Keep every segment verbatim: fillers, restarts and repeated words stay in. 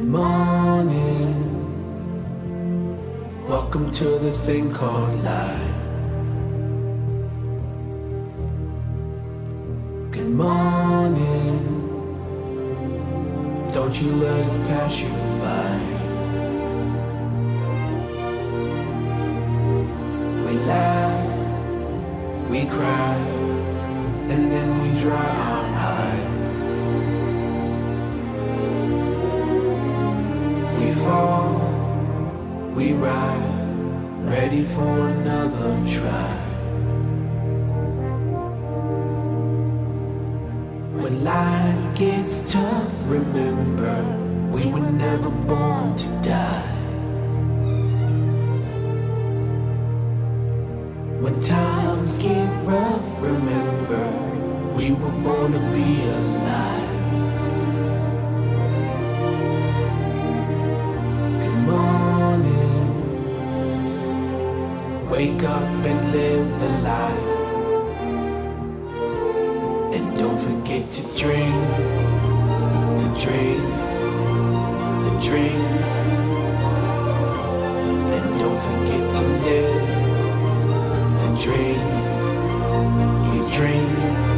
morning. Welcome to the thing called life. Good morning. Don't you let it pass you by. We laugh, we cry, and then we dry our eyes. We fall, we rise, ready for another try. When life gets tough, remember, we were never born to die. When times get rough, remember, we were born to be alive. Good morning. Wake up and live the life. And don't forget to dream the dreams, the dreams. And don't forget to live the dreams you dream.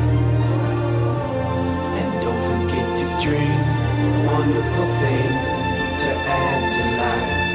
And don't forget to dream wonderful things to add to life.